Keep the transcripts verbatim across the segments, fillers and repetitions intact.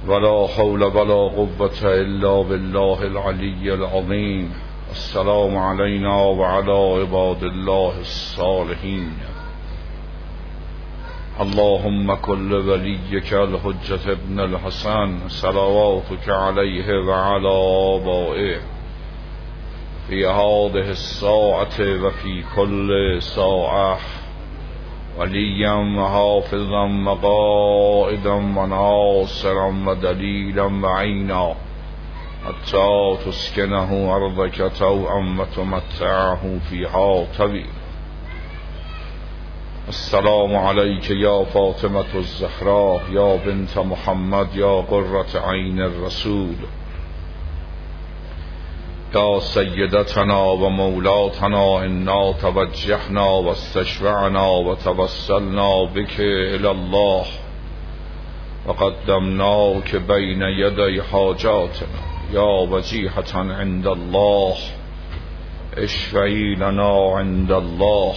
ولا حول ولا قوة إلا بالله العلي العظيم. السلام علينا وعلى عباد الله الصالحين. اللهم كل وليك الحجة ابن الحسن صلواتك عليه وعلى آبائه في هذه الساعة وفي كل ساعة وليا وحافظا وقائدا وناصرا ودليلا وعينا حتى تسكنه أرضك طوعا وتمتعه فيها طويلا. السلام عليك يا فاطمة الزهراء يا بنت محمد يا قرة عين الرسول يا سيدتنا ومولاتنا. إنا توجهنا واستشفعنا وتوسلنا بك إلى الله وقدمناك بين يدي حاجاتنا يا وجيهة عند الله. اشفعي لنا عند الله.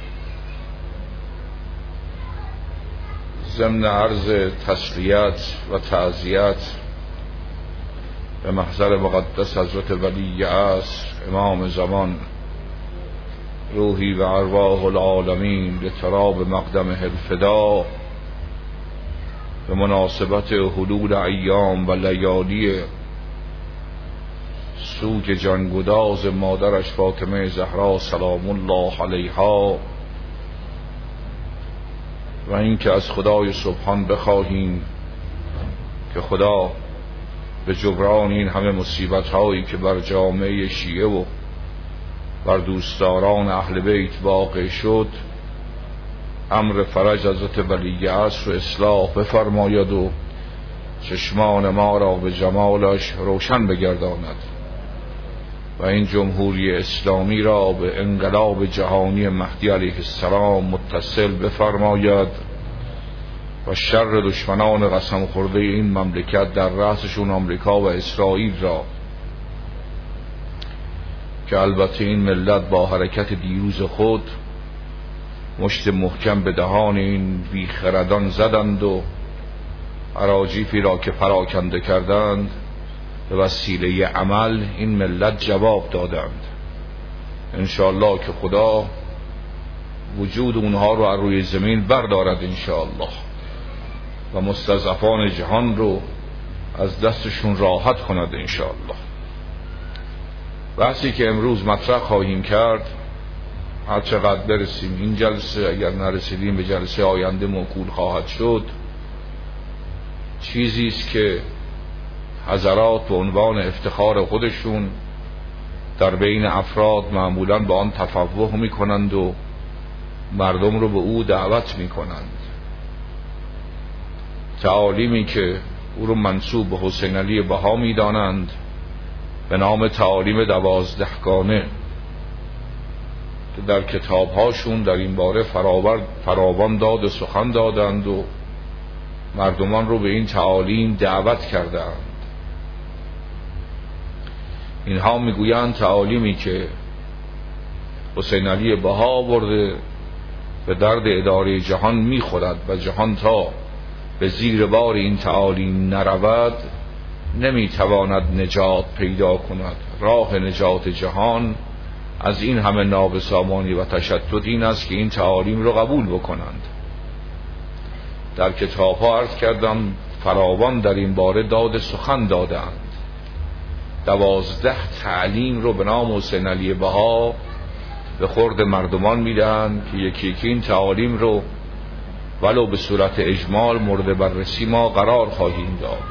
ضمن عرض تسلیت و تعزیت به محضر مقدس حضرت ولی عصر امام زمان روحی و ارواح العالمین لتراب مقدمه الفدا به مناسبت حلول ایام و لیالی سوگ جانگداز مادرش فاطمه زهرا سلام الله علیها و اینکه از خدای سبحان بخواهیم که خدا به جبران این همه مصیبت هایی که بر جامعه شیعه و بر دوستداران اهل بیت واقع شد امر فرج حضرت ولی عصر و اصلاح بفرماید و چشمان ما را به جمالش روشن بگرداند و این جمهوری اسلامی را به انقلاب جهانی مهدی علیه السلام متصل بفرماید و شر دشمنان قسم خورده این مملکت در رأسشون آمریکا و اسرائیل را که البته این ملت با حرکت دیروز خود مشت محکم به دهان این بیخردان زدند و اراجیفی را که پراکنده کردند به وسیله عمل این ملت جواب دادند. انشاءالله که خدا وجود اونها رو از روی زمین بردارد انشاءالله و مستضعفان جهان رو از دستشون راحت کند انشاءالله. بحثی که امروز مطرح خواهیم کرد هر چقدر برسیم این جلسه، اگر نرسیدیم به جلسه آینده موکول خواهد شد، چیزی است که حضرات به عنوان افتخار خودشون در بین افراد معمولاً با آن تفوه می کنند و مردم رو به او دعوت می کنند. تعالیمی که او رو منسوب به حسین علی بها می دانند به نام تعالیم دوازدهگانه که در کتابهاشون در این باره فراوان داد سخن دادند و مردمان رو به این تعالیم دعوت کردند. اینها میگویند تعالیمی که حسین علی بها برده به درد اداره جهان میخورد و جهان تا به زیر بار این تعالیم نرود نمیتواند نجات پیدا کند. راه نجات جهان از این همه نابسامانی و تشتت این است که این تعالیم رو قبول بکنند. در کتاب ها عرض کردم فراوان در این باره داد سخن دادند. دوازده تعلیم رو به نام حسین علی بها به خورد مردمان میدن که یکی یکی این تعالیم رو ولو به صورت اجمال مورد بررسی ما قرار خواهیم داد.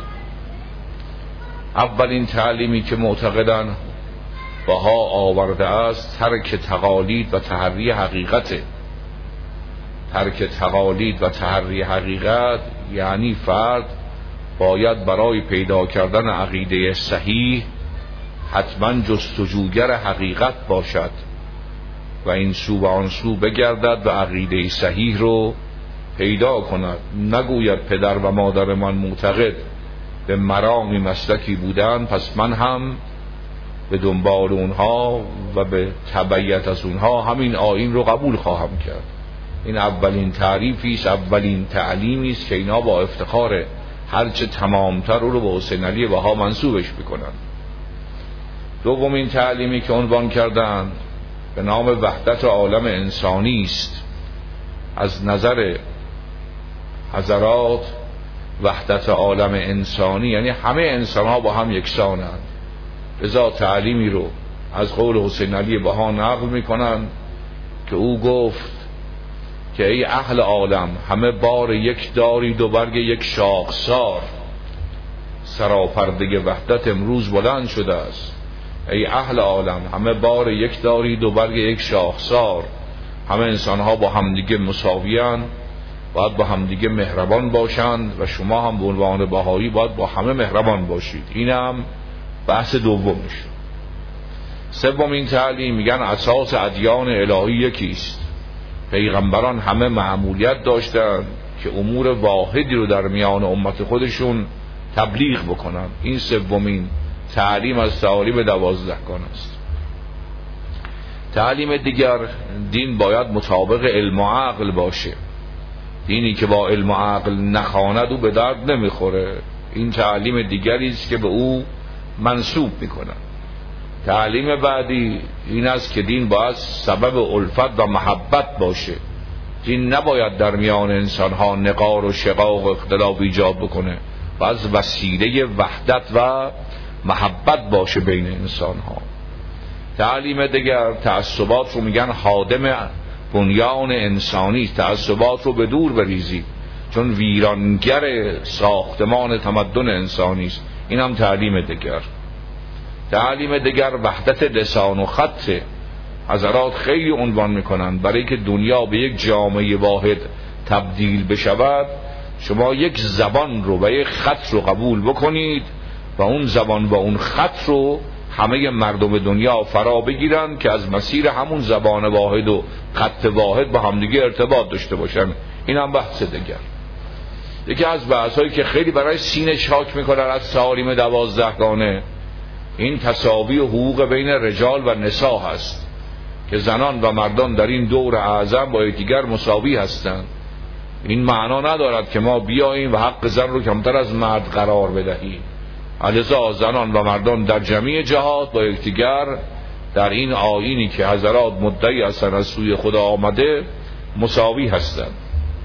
اولین تعلیمی که معتقدن بها آورده است ترک تقالید و تحری حقیقته. ترک تقالید و تحری حقیقت یعنی فرد باید برای پیدا کردن عقیده صحیح حتما جستجوگر حقیقت باشد و این سو و آن سو بگردد و عقیده صحیح رو پیدا کند. نگوید پدر و مادر من معتقد به مرامی مسلکی بودن پس من هم به دنبال اونها و به تبعیت از اونها همین آیین رو قبول خواهم کرد. این اولین تعریفی است، اولین تعلیمی است که اینا با افتخار هرچه تمامتر او رو به حسین علی بها منسوبش بکنن. دومین تعلیمی که عنوان کردند به نام وحدت عالم انسانی است. از نظر حضرات وحدت عالم انسانی یعنی همه انسان ها با هم یکسانند. لذا تعلیمی رو از قول حسین علی بها نقل میکنن که او گفت که ای اهل عالم، همه بار یک دارید و برگ یک شاخسار، سراپرده وحدت امروز بلند شده است. ای اهل عالم، همه بار یک دارید و برگ یک شاخسار. همه انسان ها با همدیگه مساویان، باید با همدیگه مهربان باشند و شما هم به عنوان بهایی باید با همه مهربان باشید. اینم بحث دومش. سومین تعلیم میگن اساس ادیان الهی یکیست. پیغمبران همه مأموریت داشتند که امور واحدی رو در میان امت خودشون تبلیغ بکنن. این سومین تعلیم از تعالیم دوازدهگانه است. تعلیم دیگر، دین باید مطابق علم و عقل باشه. دینی که با علم و عقل نخواند او به درد نمیخوره. این تعلیم دیگری است که به او منسوب میکنن. تعلیم بعدی این است که دین باید سبب الفت و محبت باشه. دین نباید در میان انسانها نقار و شقاق و اختلاف ایجاد بکنه، باید وسیله وحدت و محبت باشه بین انسانها. تعلیم دیگر، تعصبات رو میگن خادم بنیان انسانی. تعصبات رو به دور بریزید، چون ویرانگر ساختمان تمدن انسانی است. این هم تعلیم دیگر. تعلیم دیگر وحدت لسان و خط. حضرات خیلی عنوان میکنن برای که دنیا به یک جامعه واحد تبدیل بشود، شما یک زبان رو و یک خط رو قبول بکنید و اون زبان و اون خط رو همه مردم دنیا فرا بگیرن که از مسیر همون زبان واحد و خط واحد با همدیگه ارتباط داشته باشن. این هم بحث دیگر. یکی از بحثایی که خیلی برای سینه چاک میکنن از تعالیم دوازدهگانه، این تساوی و حقوق بین رجال و نساء هست که زنان و مردان در این دور اعظم با یکدیگر مساوی هستند. این معنا ندارد که ما بیاییم و حق زن رو کمتر از مرد قرار بدهیم. لذا زنان و مردان در جمیع جهات با یکدیگر در این آیینی که حضرات مدعی هستند از سوی خدا آمده مساوی هستند.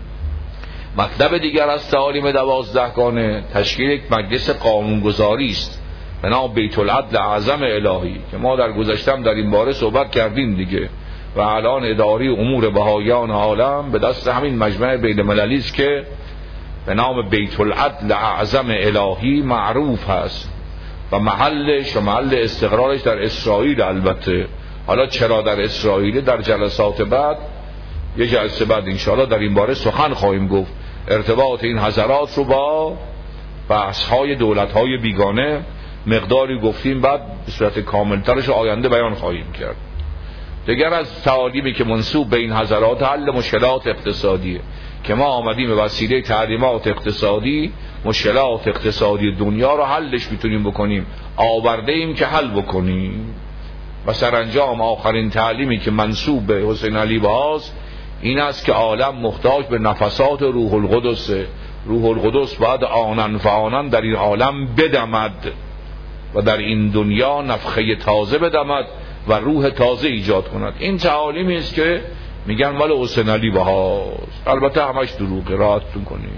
مطلب دیگر از تعالیم دوازدهگانه تشکیل یک مجلس قانونگذاری است به نام بیت العدل اعظم الهی که ما در گذشتم در این باره صحبت کردیم دیگه، و الان اداره امور بهایان عالم به دست همین مجمع بین المللی است که به نام بیت العدل اعظم الهی معروف هست و محلش و محل استقرارش در اسرائیل. البته حالا چرا در اسرائیل، در جلسات بعد، یه جلسه بعد انشاءالله در این باره سخن خواهیم گفت. ارتباط این حضرات رو با بحث‌های دولت‌های بیگانه مقداری گفتیم، بعد به صورت کاملترش آینده بیان خواهیم کرد. دیگر از تعالیمی که منسوب به این حضرات حل مشکلات اقتصادیه که ما آمدیم به وسیله تعلیمات اقتصادی مشکلات اقتصادی دنیا رو حلش میتونیم بکنیم، آورده ایم که حل بکنیم. و سرانجام آخرین تعلیمی که منسوب به حسین علی بهاست این است که عالم محتاج به نفسات روح القدس. روح القدس باید آنن فآنن در این عالم بدمد و در این دنیا نفخه تازه بدمد و روح تازه ایجاد کند. این تعالیمی است که میگن مال حسین علی بهاست. البته همش دروغه، راحتتون کنید.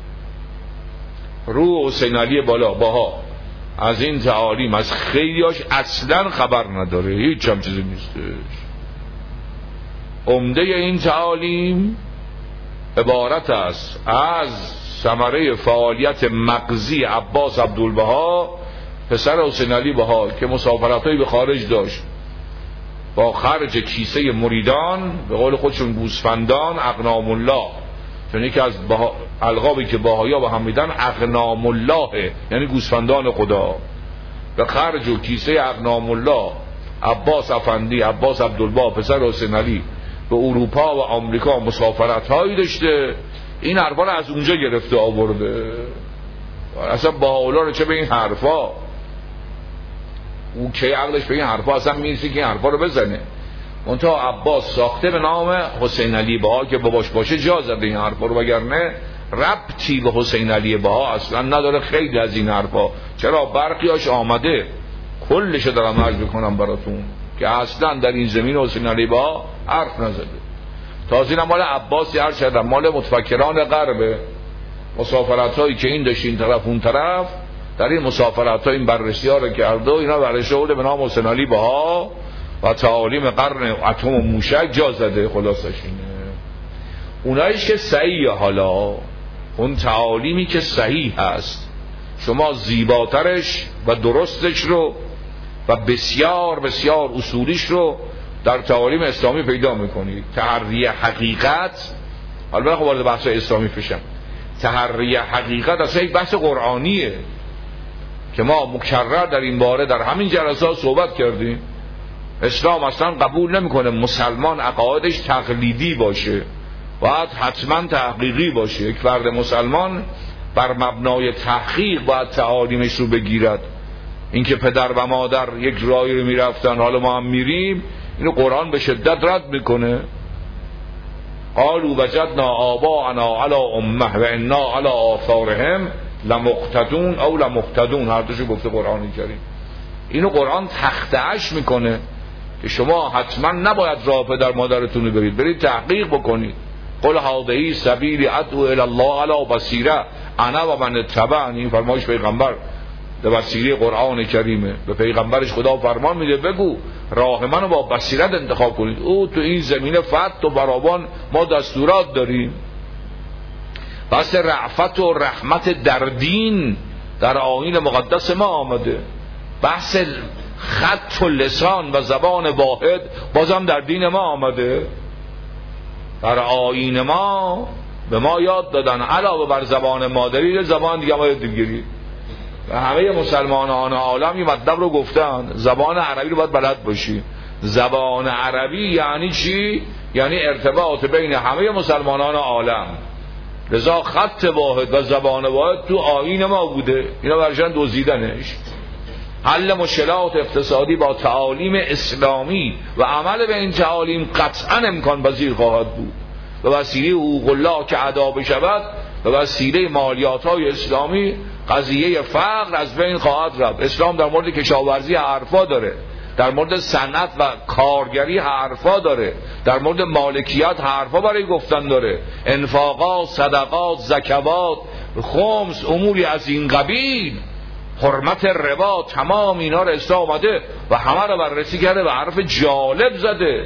روح حسین علی بالا بها از این تعالیم از خیلیاش اصلا خبر نداره، هیچ هم چیزی نیستش. عمده این تعالیم عبارت است از ثمره فعالیت مغزی عباس عبدالبها پسر حسین علی بها که مسافرت‌هایی به خارج داشت با خرج کیسه مریدان، به قول خودشون گوسفندان، اقنام الله، چون یکی از القابی که باهایا به هم میدن اقنام الله یعنی گوسفندان خدا. به خرج و کیسه اقنام الله عباس افندی عباس عبدالبها پسر حسین علی به اروپا و آمریکا مسافرت‌هایی داشته. این حرفا رو از اونجا گرفته آورده. اصلا باحالا رو چه به این حرفا، او که عقلش به این حرفا اصلا میرسی که این حرفا رو بزنه. منتها عباس ساخته به نام حسین علی بها که باباش باشه جا زده این حرفا رو، وگرنه ربطی به حسین علی بها اصلا نداره. خیلی از این حرفا چرا برقیاش آمده، کلشو دارم عرض میکنم براتون که اصلا در این زمین حسین علی بها حرف نزده. تازه اینا مال عباسی هر شدن، مال متفکران غربه. مسافرت هایی که این داشت این طرف اون طرف، در این مسافرت ها این بررسی ها رو کرده و اینا بررسی شده به نام حسین علی بها و تعالیم قرن اتم و موشک جا زده. خلاصش اینه. اونایش که صحیح، حالا اون تعالیمی که صحیح هست شما زیباترش و درستش رو و بسیار بسیار اصولیش رو در تعالیم اسلامی پیدا میکنید. تحری حقیقت، حالا خب وارد بحث اسلامی بشم، تحری حقیقت اصلا یک بحث قرآنیه که ما مکرر در این باره در همین جلسات صحبت کردیم. اسلام اصلا قبول نمیکنه مسلمان عقایدش تقلیدی باشه، باید حتما تحقیقی باشه. یک فرد مسلمان بر مبنای تحقیق باید تعالیمش رو بگیرد. اینکه پدر و مادر یک راهی رو میرفتن حالا ما هم میریم، اینو قرآن به شدت رد میکنه. قالوا وجدنا آباءنا علی امه و انا علی آثارهم لمقتدون او لمقتدون، هر دوشو گفته قرآن کریم. اینو قرآن تخطئش میکنه که شما حتما نباید راه پدر مادرتون رو برید، برید تحقیق بکنید. قل هذه سبیلی ادعو الی الله علی بصیره انا و من اتبعنی. این فرمایش پیغمبر به وسیله قرآن کریمه. به پیغمبرش خدا فرمان میده بگو راه منو با بصیرت انتخاب کنید. او تو این زمینه فتح و فراوان ما دستورات داریم. بس رأفت و رحمت در دین در آیین مقدس ما آمده. بحث خط و لسان و زبان واحد بازم در دین ما آمده. در آیین ما به ما یاد دادن علاوه بر زبان مادری زبان دیگه ما یاد بگیرید. و همه مسلمانان عالم این مطلب رو گفتن، زبان عربی رو باید بلد باشی. زبان عربی یعنی چی؟ یعنی ارتباط بین همه مسلمانان عالم. لذا خط واحد و زبان واحد تو آیین ما بوده، اینا برشن دوزیدنش. حل مشکلات اقتصادی با تعالیم اسلامی و عمل به این تعالیم قطعا امکان پذیر خواهد بود. به وسیله حقوق الله که ادا بشود، به وسیله مالیات های اسلامی قضیه فقر از بین خواهد رفت. اسلام در مورد کشاورزی حرفا داره، در مورد صنعت و کارگری حرفا داره، در مورد مالکیت حرفا برای گفتن داره. انفاقات، صدقات، زکوات، خمس، اموری از این قبیل، حرمت ربا، تمام اینا رو اسلام آمده و همه رو بررسی کرده و حرف جالب زده.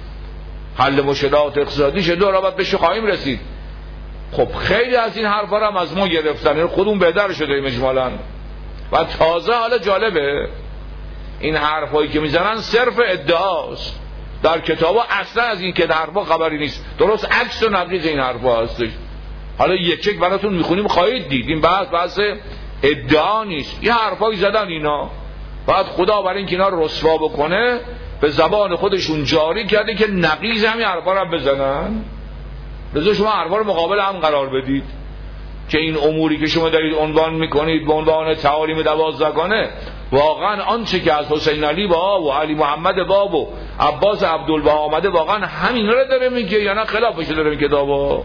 حل مشکلات اقتصادی شده را باید بهش خواهیم رسید. خب خیلی از این حرفا رو هم از ما گرفتن، خودمون بهتر شده اجمالاً. و تازه حالا جالبه این حرفایی که میزنن صرف ادعاست. در کتابا اصلا از این که حرفا خبری نیست، درست عکس و نقیض این حرفا هستش. حالا یک یک براتون میخونیم خواهید دید. این بحث بحث ادعا نیست، یه حرفایی زدن اینا. بعد خدا برای اینکه اینا رو رسوا بکنه به زبان خودشون جاری کرده که نقیض همین حرفا رو بزنن. لذا شما حرفا رو مقابل هم قرار بدید که این اموری که شما دارید عنوان میکنید به عنوان تعالیم دوازدگانه، واقعا آنچه که از حسین علی بها و علی محمد باب و عباس عبدالبها آمده واقعا همین رو داره میگه یا نه خلافش داره میگه؟ کتابا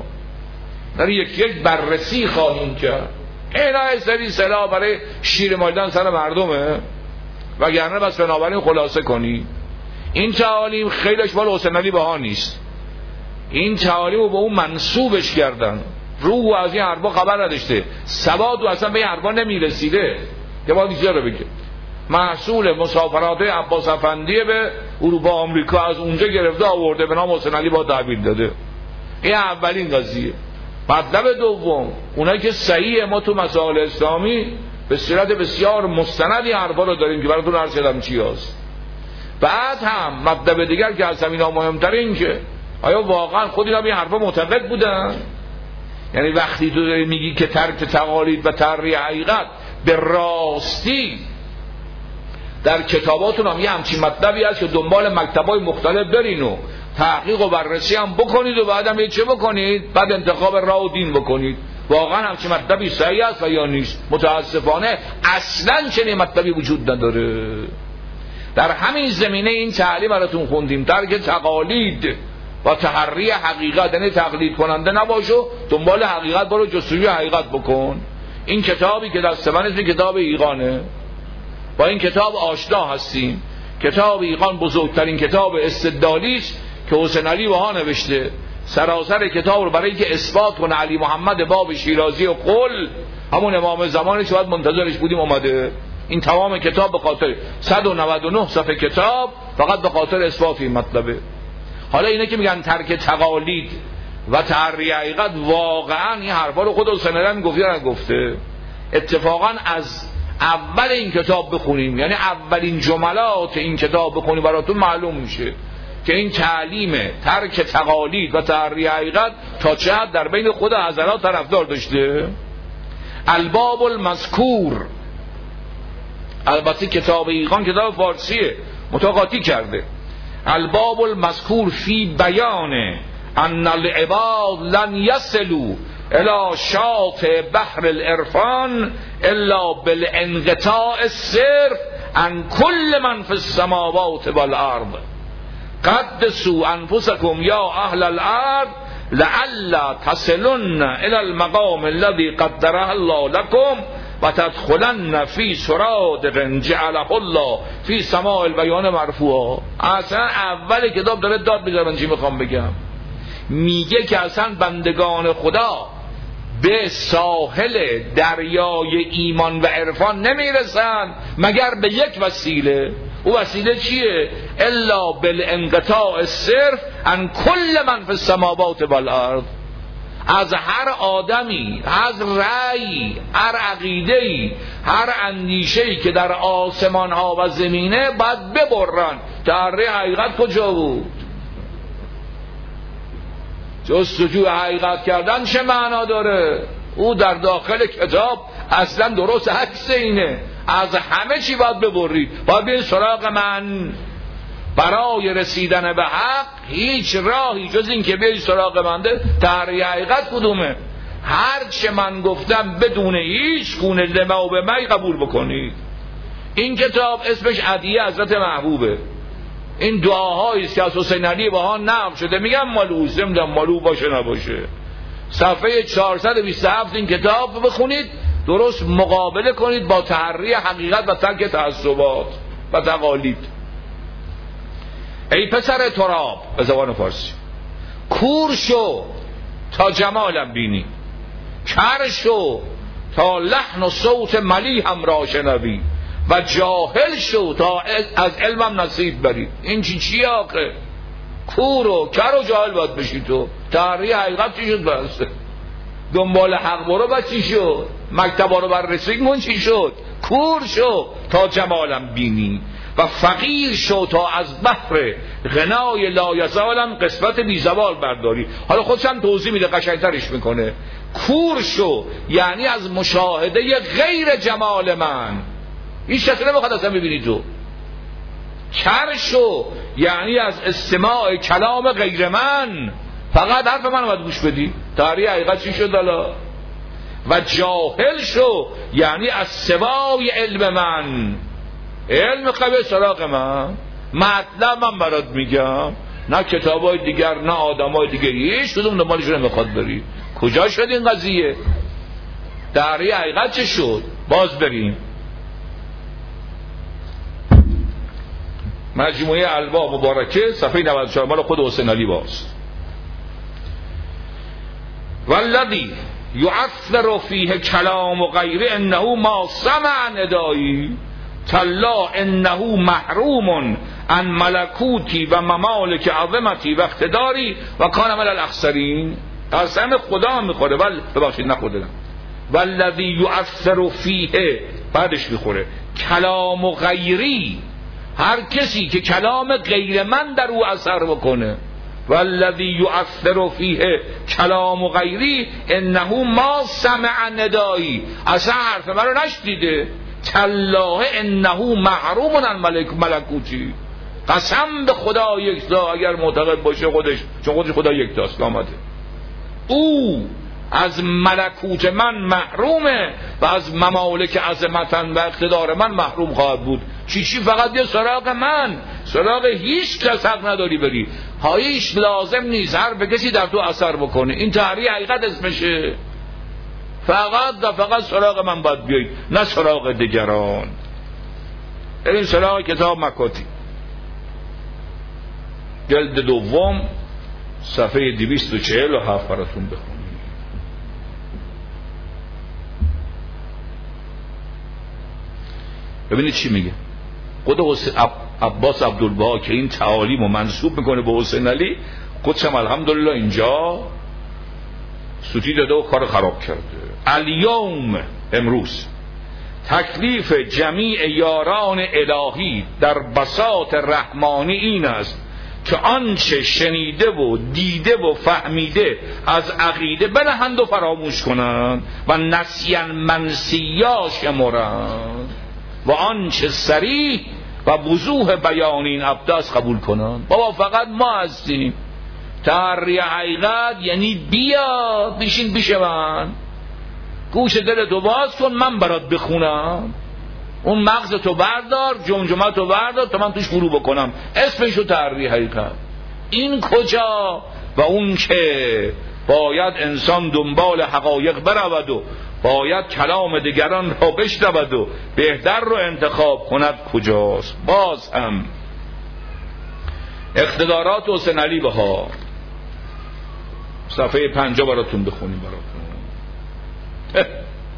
در یک یک بررسی خواهیم کرد. اینا سری سلاح برای شیر مالیدن سر مردمه، وگرنه بس بنابراین خلاصه کنی این تعالیم خیلیش مال حسین علی بها نیست. این تعالیم رو به اون منسوبش کردن، روح از این حرفا خبر نداشته، سواد و اصلا به این حرفا نمیرسیده که باید اینجا رو بگه. محصول مسافرات عباس افندیه به اروپا آمریکا، از اونجا گرفته آورده به نام حسین علی بها تحویل داده. این اولین قضیه. مطلب دوم، اونایی که صحیح ما تو مسائل اسلامی به صورت بسیار مستندی حرفا رو داریم که براتون عرض کردم چی هست. بعد هم مطلب دیگر که از همینا مهمتر این که آیا واقعا خود اینا به این حرفا معتقد بودن؟ یعنی وقتی تو داری میگی که ترک تقالید و تحری حقیقت به راستی در کتاباتون هم یه همچین مطلبی هست که دنبال مکتبای مختلف برین و تحقیق و بررسی هم بکنید و بعد هم چه بکنید؟ بعد انتخاب راه و دین بکنید. واقعا همچین مطلبی صحیح است و یا نیست؟ متاسفانه اصلا چنین مطلبی وجود نداره. در همین زمینه این تعلیم براتون خوندیم، ترک تقالید و تحری حقیقت، یعنی تقلید کننده نباشو، دنبال حقیقت برو، جستجوی حقیقت بکن. این کتابی که دست من اسم کتاب ایقانه، با این کتاب آشنا هستیم. کتاب ایقان بزرگترین کتاب استدلالی است که حسین علی بها نوشته. سراسر کتاب رو برای اینکه اثبات کنه علی محمد باب شیرازی و قل همون امام زمانی که باید منتظرش بودیم اومده. این تمام کتاب به خاطر صد و نود و نه صفحه کتاب فقط به خاطر اثبات این مطلبه. حالا اینه که میگن ترک تقالید و تحری حقیقت، واقعا این حرفا رو خود حسین علی گفته یا نگفته؟ اتفاقا از اول این کتاب بخونیم، یعنی اولین جملات این کتاب بخونیم براتون معلوم میشه که این تعلیم ترک تقالید و تحری حقیقت تا چه حد در بین خود حضرات طرفدار داشته. الباب المذکور، البته کتاب ایقان کتاب فارسیه متقاطی کرده. الباب المذکور فی بیان ان العباد لن یصلوا الى شاطئ بحر العرفان الا بالانقطاع الصرف عن كل من في السماوات والارض قدسوا انفسكم یا اهل الارض لعل تصلن الى المقام الذي قدره الله لكم و تدخلن فی سرادق جعله الله فی سماء البیان مرفوعا. اصلا اول کتاب داره داد میذارن چی میخوام بگم. میگه که اصلا بندگان خدا به ساحل دریای ایمان و عرفان نمیرسن مگر به یک وسیله. او وسیله چیه؟ الا بالانقطاع الصرف عن كل من في السماوات والارض. از هر آدمی، از رأی، هر عقیده‌ای، هر اندیشه‌ای که در آسمان ها و زمینه باید ببرن. تحری حقیقت کجا بود؟ جستجوی حقیقت کردن چه معنا داره؟ او در داخل کتاب اصلا درست عکس اینه. از همه چی باید ببرید، باید بیاید سراغ من. برای رسیدن به حق هیچ راهی جز این که بیاید سراغ منده. تحری حقیقت کدومه؟ هر چه من گفتم بدون هیچ گونه لمه و به می قبول بکنید. این کتاب اسمش ادعیه حضرت محبوبه. این دعاهایی است که از حسین علی بها نقل شده. میگم مالو نمیدونم مالو باشه نباشه. صفحه چهارصد و بیست و هفت این کتاب بخونید، درست مقابله کنید با تحری حقیقت و ترک تعصبات و تقالید. ای پسر تراب، به زبان فارسی، کور شو تا جمالم بینی، کر شو تا لحن و صوت ملی هم را شنوی و جاهل شو تا از علمم نصیب بری. این چی چیه آخه؟ کور و کر و جاهل باید بشی تو. تحری حقیقت چی شد بسته؟ دنبال حق برو با چی شد؟ مکتبا رو بررسی کن چی شد؟ کور شو تا جمالم بینی و فقیر شو تا از بحر غنای لایزالم قسمت بی زوال برداری. حالا خودش هم توضیح میده، قشنگترش میکنه. کور شو یعنی از مشاهده غیر جمال من، این شکل نمیخواد اصلا ببینی تو. کر شو یعنی از استماع کلام غیر من، فقط حرف من باید گوش بدی. تحری حقیقت چی شد حالا؟ و جاهل شو یعنی از سوای علم من، علم قبل سراغ من، مطلب من برات میگم، نه کتابای دیگر نه آدمای دیگر، هیچ کدوم دنبالش نمیخواد بری. کجا شد این قضیه؟ تحری حقیقت چه شد؟ باز بریم مجموعه الباب مبارکه صفحه نود و چهار مال خود حسین علی باز. والذی یعثر فیه کلام و غیره انه ما سمع ندایی تلا انه محروم عن ملکوتی و ممالک عظمتی و اقتداری و کان من الاخسرین. قسم خدا هم میخوره، ولی ببخشید نخوردم. والذی یعثر فیه بعدش میخوره کلام و غیری، هر کسی که کلام غیر من در او اثر بکنه. والذی یؤثر فیه کلام و غیری انه ما سمع ندایی، اصلا حرف من رو نشنیده. تالله انه محروم عن ملکوتی، قسم به خدا یکتا اگر معتقد باشه خودش، چون خودش خدا یکتاست آمده، او از ملکوت من محرومه و از ممالک عظمتن و اقتدار من محروم خواهد بود. چی چی فقط یه سراغ من، سراغ هیچ کس حق نداری بری. هایش لازم نیست هر به کسی در تو اثر بکنه. این تحریه حقیقت اسمشه. فقط و فقط سراغ من باید بیایید، نه سراغ دیگران. این سراغ کتاب مکاتی جلد دوم صفحه دویست و چهل و هفت براتون بخونید. ببینید چی میگه. خود عباس عبدالبها که این تعالیم رو منسوب میکنه به حسین علی، خودشم الحمدلله اینجا سوتی داده و کار خراب کرده. الیوم، امروز، تکلیف جمیع یاران الهی در بساط رحمانی این است که آنچه شنیده و دیده و فهمیده از عقیده بنهند و فراموش کنند و نسیان منسیا شمرند و آنچه صریح و وضوح بیان این ابداس قبول کنند. بابا فقط ما هستیم. تحریه حقیقت یعنی بیا بشین پیش من، گوش دلتو باز کن، من برات بخونم. اون مغزتو بردار، جمجمتو بردار تا من توش فرو بکنم. اسمشو تحریه حقیقت. این کجا؟ و اون که باید انسان دنبال حقایق برود و باید کلام دیگران را بشنود و بهتر رو انتخاب کند کجاست؟ باز هم اقتدارات حسین علی بها، صفحه پنجاه براتون بخونیم براتون.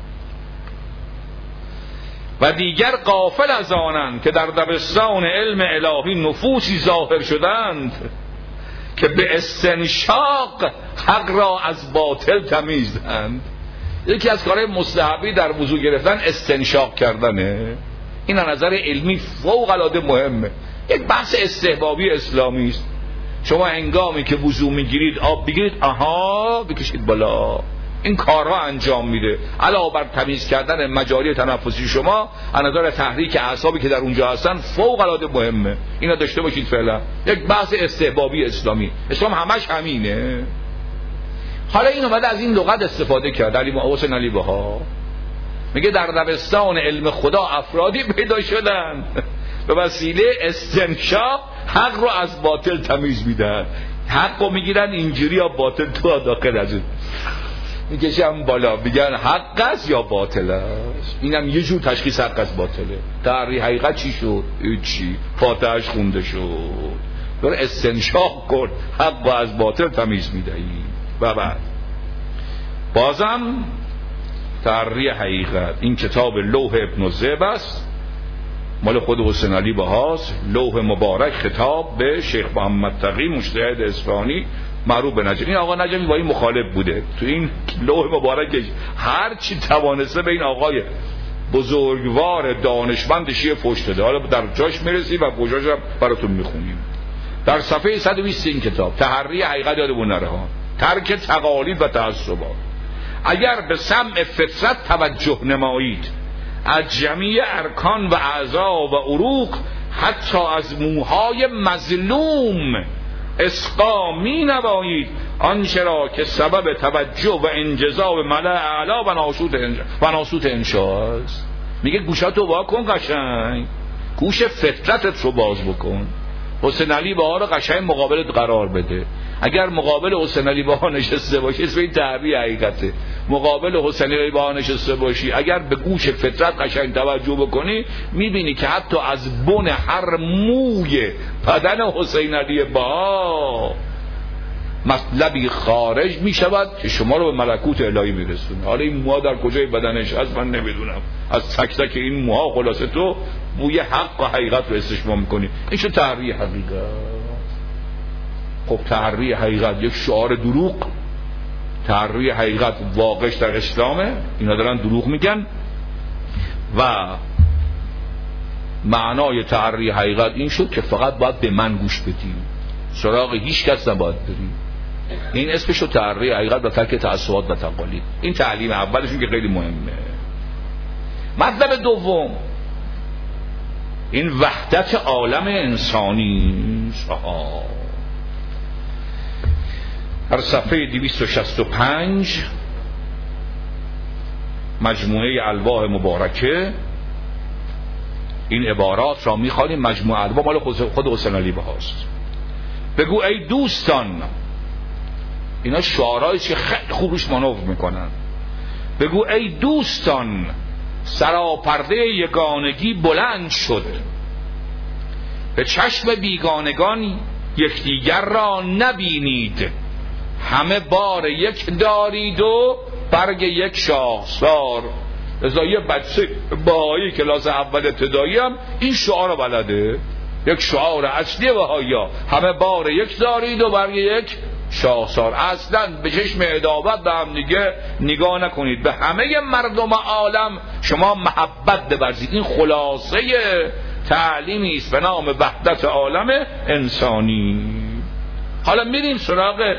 و دیگر غافل از آنند که در دبستان علم الهی نفوسی ظاهر شدند که به استنشاق حق را از باطل تمیز دهند. یکی از کارهای مستحبی در وضو گرفتن استنشاق کردنه. این از نظر علمی فوق العاده مهمه. یک بحث استحبابی اسلامی است. شما هنگامی که وضو میگیرید آب بگیرید، آها بکشید بالا. این کارها انجام میده علاوه بر تمیز کردن مجاری تنفسی شما. از نظر تحریک اعصابی که در اونجا هستن فوق العاده مهمه. اینا داشته باشید. فعلا یک بحث استحبابی اسلامی. اسلام همش همینه. حالا این اومده از این لغت استفاده کرد. علی حسین علی بها میگه در دبستان علم خدا افرادی پیدا شدن به وسیله استنشاق حق رو از باطل تمیز میدن. حق رو میگیرن اینجوری یا باطل تو داخل از اون میکشن بالا، میگن حق است یا باطل است. اینم یه جور تشخیص حق است باطله. تحریه حقیقت چی شد؟ چی؟ فاتحه‌اش خونده شد. داره استنشاق کن، حق رو از باطل تمیز میدهی. و بعد بازم تحریه حقیقت، این کتاب لوح ابن زیب است، مال خود حسین علی بهاست. لوح مبارک خطاب به شیخ محمد تقی مجتهد اصفهانی معروف به نجمی. این آقا نجمی با این مخالف بوده. تو این لوح مبارکش هر چی توانسته به این آقای بزرگوار دانشمند شیعه فحش داده. حالا در جاش میرسی و فحشاش هم براتون میخونیم. در صفحه صد و بیست این کتاب تحریه حقیقت یادمون نره ها، ترک تقالید و تعصبات. اگر به سمع فطرت توجه نمایید، از جمیع ارکان و اعضا و عروق، حتی از موهای مظلوم اسقا می نوایید آنچه را که سبب توجه و انجذاب ملأ اعلا و ناسوت انشا و ناسوت انشا است. میگه گوشاتو وا کن قشنگ، گوش فطرتت رو باز بکن. حسین علی بها رو قشنگ مقابلت قرار بده. اگر مقابل حسین علی بها نشسته باشی اسم این تحریه حقیقته. مقابل حسین علی بها نشسته باشی اگر به گوش فطرت قشنگ توجه بکنی، میبینی که حتی از بن هر موی بدن حسین علی بها مطلبی خارج میشود که شما رو به ملکوت الهی میرسونه. حالا این موها در کجای بدنش هست من نمیدونم. از تک تک این موها خلاصه تو بوی حق و حقیقت رو استشمام میکنی. این شو تحریه حقیقت. خب تحریه حقیقت یک شعار دروغ. تحریه حقیقت واقعش در اسلامه. اینا دارن دروغ میگن. و معنای تحریه حقیقت این شد که فقط باید به من گوش بدی، سراغ هیچ کس نباید بری. این اسمشو تحریه حقیقت و ترک تعصبات و تقالید. این تعلیم اولشون که خیلی مهمه. مطلب دوم این وحدت عالم انسانی. آها در صفحه دویست و شصت و پنج مجموعه الواح مبارکه این عبارات را میخوانیم. مجموعه الواح مال خود حسین علی بهاست. بگو ای دوستان، اینا شعارهایی که خیلی خوب روش مانور میکنن، بگو ای دوستان سراپرده یگانگی بلند شد، به چشم بیگانگان یکدیگر را نبینید، همه بار یک دارید و برگ یک شاخسار. لذا یه بچه بهایی کلاس اول ابتدایی هم این شعار رو بلده، یک شعار اصلی بهایی ها، همه بار یک دارید و برگ یک شاخسار. اصلا به چشم عداوت به هم دیگه نگاه نکنید، به همه مردم عالم شما محبت بورزید. این خلاصه تعلیمی است به نام وحدت عالم انسانی. حالا میریم سراغ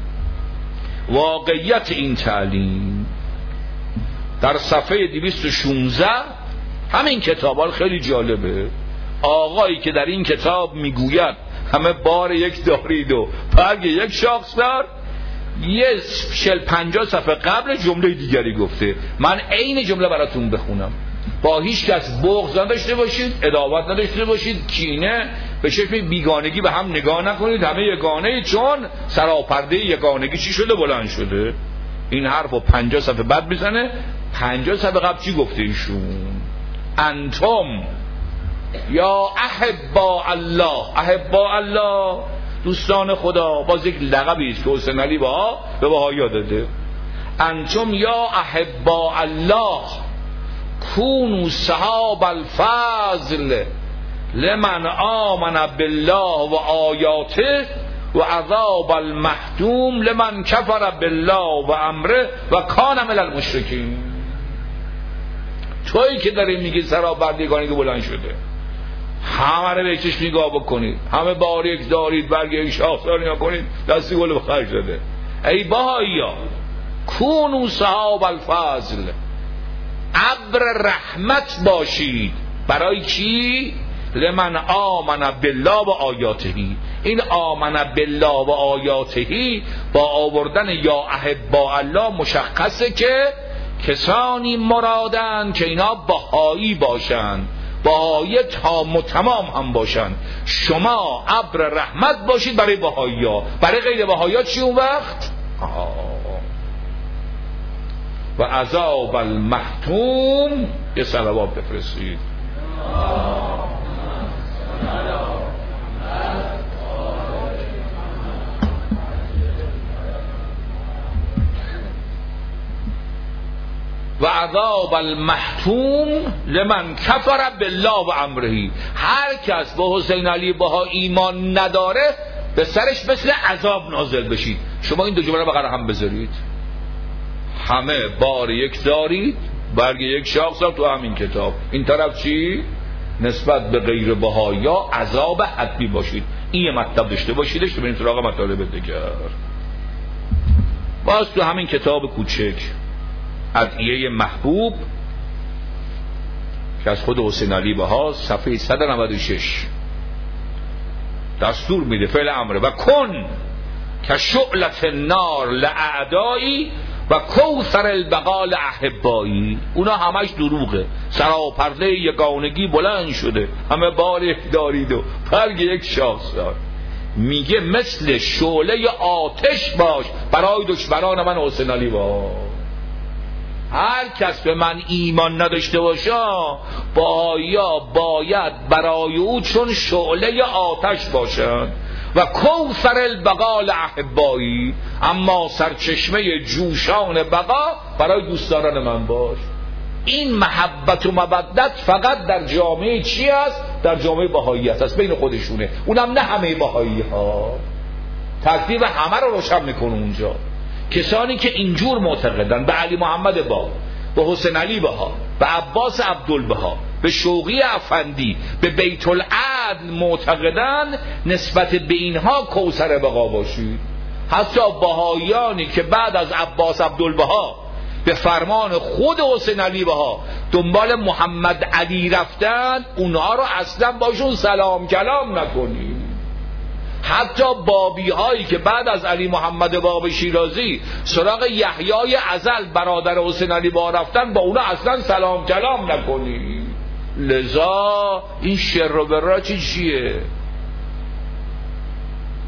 واقعیت این تعلیم. در صفحه دویست و شانزده همین کتاب، حال خیلی جالبه، آقایی که در این کتاب میگوید همه بار یک دارید و برگ یک شاخسار، یه چهل پنجاه صفحه قبل جمله دیگری گفته. من عین جمله براتون بخونم. با هیچ کس بغض نداشته باشید، عداوت نداشته باشید، کینه، به چشم بیگانگی به هم نگاه نکنید، همه یگانه، چون سراپرده یگانگی چی شده؟ بلند شده. این حرفو پنجاه صفحه بعد میزنه. پنجاه صفحه قبل چی گفته ایشون؟ انتم یا احبا الله، احبا الله دوستان خدا، باز یک لقبی است که حسین علی بها به بهایی داده. انتم یا احبا الله کونوا صحاب الفضل لمن آمن بالله و آیاته و عذاب المحتوم لمن کفر بالله و امره و کان من المشرکین. تویی که داری میگی سراپردگانی که بلند شده، همه رو به چشم نگاه بکنید، همه بار یک دارید برگ یک شاخسار نگاه کنید، دستی گل بخرج داده. ای بهایی ها کونوا صحاب الفضل، ابر رحمت باشید. برای کی؟ لمن آمن بالله و آیاتهی. این آمن بالله و آیاتهی با آوردن یا احبا الله مشخصه که کسانی مرادن که اینا بهایی باشند، بهایی تام و تمام هم باشند. شما ابر رحمت باشید برای بهایی ها. برای غیر بهایی ها چی اون وقت؟ آه. و عذاب المحتوم یه صلوات بفرستید. و عذاب المحتوم لمن کفر بالله و امره. هر کس به حسین علی بها ایمان نداره به سرش مثل عذاب نازل بشید. شما این دو جمله رو بغل هم بذارید، همه بار یک دارید برگ یک شاخسار تو همین کتاب. این طرف چی؟ نسبت به غیر بهایی عذاب حتمی باشید. این یه مطلب داشته باشیدش. تو بریم سراغ مطالب دیگر. باز تو همین کتاب کوچک ادعیه محبوب که از خود حسین علی بها، صفحه صد و نود و شش دستور میده، فعل امره، و کن که شعلت النار لاعدایی و کوثر البقال احبایی. اونا همش دروغه. سراپرده یگانگی بلند شده، همه بار دارید و برگ یک شاخسار. میگه مثل شعله آتش باش برای دشمنان من حسین علی بها. هر کس به من ایمان نداشته باشه بایا باید برای او چون شعله آتش باشد. و کوثر البقال احبایی، اما سرچشمه جوشان بقا برای دوستداران من باش. این محبت و مودت فقط در جامعه چی است؟ در جامعه بهاییت است، بین خودشونه. اونم نه همه بهایی ها. ترتیب همه رو روشن میکنه اونجا. کسانی که اینجور معتقدن به علی محمد با، به حسین علی بها، به عباس عبدالبها، به شوقی افندی، به بیت العدل معتقدن، نسبت به اینها کوثر بقا باشید. حتی بهاییانی که بعد از عباس عبدالبها به فرمان خود حسین علی بها دنبال محمد علی رفتن، اونها رو اصلا باشون سلام کلام نکنید. حتی بابی هایی که بعد از علی محمد باب شیرازی سراغ یحیای ازل برادر حسین علی بها رفتن، با اونا اصلا سلام کلام نکنید. لذا این شر و برا چی چیه؟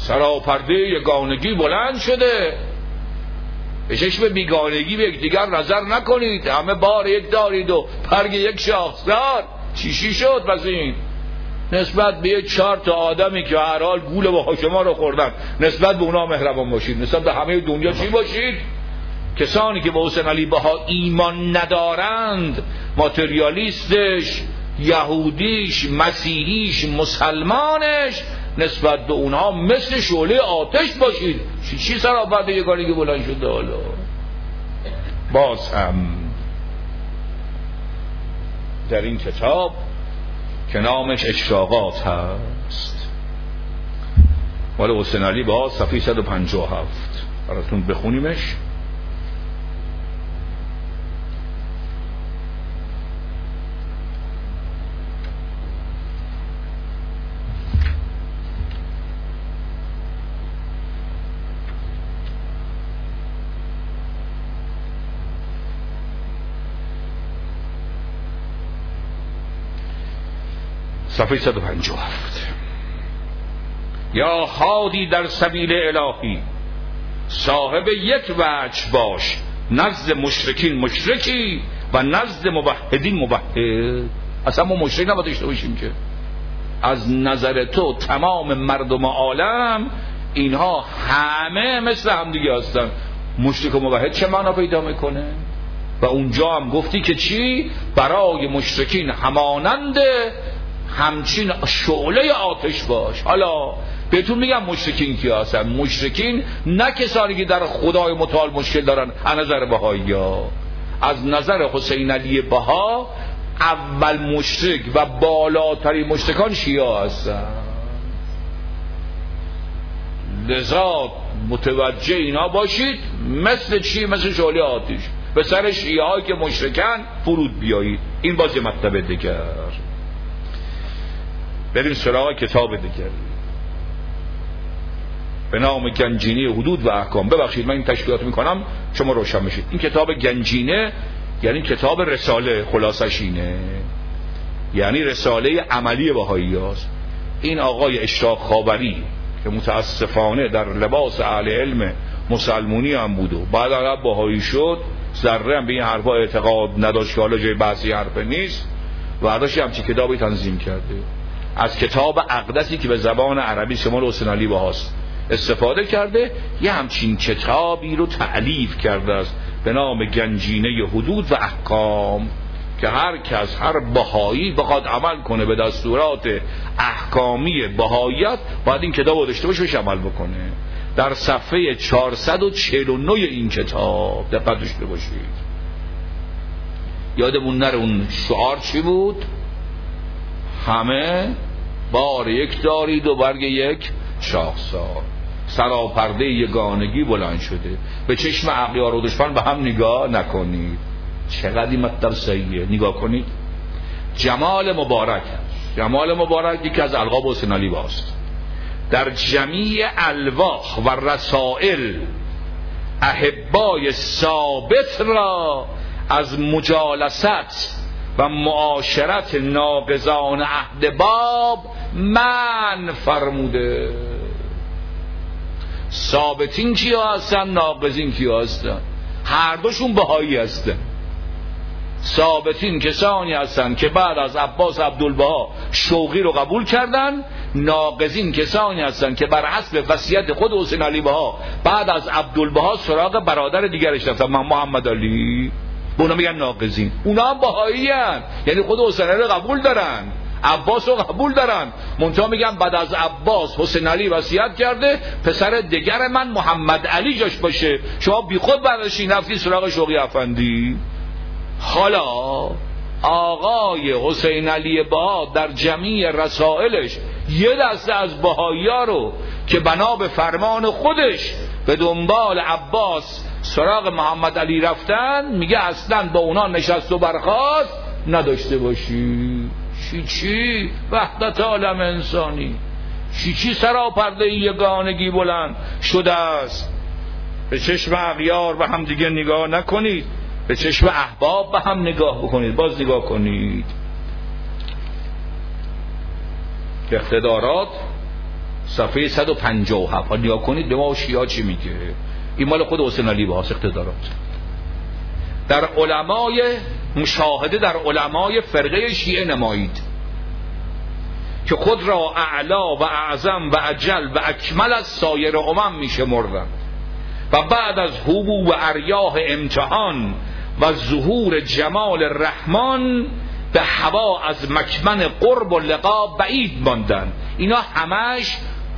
سراپرده یگانگی بلند شده، به چشم بیگانگی به یکدیگر نظر نکنید، همه بار یک دارید و پرگ یک شاخسار. چیشی شد پس این نسبت به یک چهار تا آدمی که هر حال گول با شما رو خوردن، نسبت به اونا مهربان باشید، نسبت به همه دنیا چی باشید؟ کسانی که به حسین علی بها ایمان ندارند، ماتریالیستش، یهودیش، مسیحیش، مسلمانش، نسبت به اونها مثل شعله آتش باشید. چی چی سراپرده یگانگی بلند شده؟ حالا باز هم در این کتاب که نامش اشراقات هست، مال حسین علی بها، صفحه صد و پنجاه و هفت، براتون بخونیمش. صفحه صد و پنجاه و هفت. یا هادی در سبیل الهی، صاحب یک وجه باش، نزد مشرکین مشرکی و نزد موحدین موحد. اصلا ما مشرک نباید داشته باشیم که از نظر تو تمام مردم عالم اینها همه مثل هم دیگه هستن. مشرک و موحد چه معنا پیدا میکنه؟ و اونجا هم گفتی که چی؟ برای مشرکین همانند همچین شعله آتش باش. حالا بهتون میگم مشرکین کی هستن. مشرکین نه کسانی که در خدای متعال مشکل دارن از نظر بهایی ها. از نظر حسین علی بها اول مشرک و بالاترین مشرکان شیعه هستن. لذا متوجه اینا باشید، مثل چی؟ مثل شعله آتش به سر شیعه هایی که مشرکن فرود بیایید. این باز یه مطلب دیگر. بریم سراغ کتاب دیگر به نام گنجینه حدود و احکام. ببخشید من این تشکیلات میکنم شما روشن بشید. این کتاب گنجینه یعنی کتاب رساله، خلاصش اینه، یعنی رساله عملی بهایی هست. این آقای اشراق خاوری که متاسفانه در لباس اهل علم مسلمونی هم بود و بعد عقب بهایی شد، ذره هم به این حرفا اعتقاد نداشت که حالا جای بحثی حرف نیست، و ازش همچین کتابی تنظیم کرده. از کتاب اقدسی که به زبان عربی شمال حسین علی بهاست استفاده کرده، یه همچین کتابی رو تألیف کرده است به نام گنجینه حدود و احکام، که هر کس، هر بهایی بخواد عمل کنه به دستورات احکامی بهاییت باید این کتاب رو داشته باشه، عمل بکنه. در صفحه چهارصد و چهل و نه این کتاب دقت داشته باشید. یادمون نره اون شعار چی بود؟ همه بار یک دارید و برگ یک شاخسار. سراپرده یگانگی بلند شده، به چشم اغیار و دشمن به هم نگاه نکنید. چقدر این مطلب صحیحه، نگاه کنید. جمال مبارک، جمال مبارک یکی از القاب حسین علی باست. در جمیع الواح و رسائل احبای ثابت را از مجالست و معاشرت ناقضان عهد باب من فرموده. ثابتین کیا هستن؟ ناقضین کیا هستن؟ هر دوشون بهایی هستن. ثابتین کسانی هستن که بعد از عباس عبدالبها شوقی رو قبول کردن. ناقضین کسانی هستن که بر حسب وصیت خود حسین علی بها بعد از عبدالبها سراغ برادر دیگرش رفتن، من محمد علی. به اونا میگن ناقضین. اونا هم بهایی هستن، یعنی خود حسین علی رو قبول دارن، عباس رو قبول دارن، منتها میگن بعد از عباس حسین علی وصیت کرده پسر دیگر من محمد علی جاش باشه. شما بی خود برداشتین رفتین سراغ شوقی افندی. حالا آقای حسین علی بها در جمیع رسائلش یه دسته از بهایی‌ها رو که بنا به فرمان خودش به دنبال عباس سراغ محمد علی رفتن، میگه اصلا با اونا نشست و برخاست نداشته باشی. چی چی؟ وحدت عالم انسانی. چی چی سراپرده یگانگی بلند شده است. به چشم اغیار به هم دیگه نگاه نکنید، به چشم احباب به هم نگاه بکنید. باز نگاه کنید. اقتدارات صفحه صد و پنجاه و هفت. نگاه کنید به ما شیعه چی میگه. این مال خود حسین علی بهاست اقتدارات. در علمای مشاهده در علمای فرقه شیعه نمایید که خود را اعلا و اعظم و اجل و اکمل از سایر امم میشمردند و بعد از حبوب و اریاح امتحان و ظهور جمال رحمان به هوا از مکمن قرب و لقا بعید ماندند. اینا همش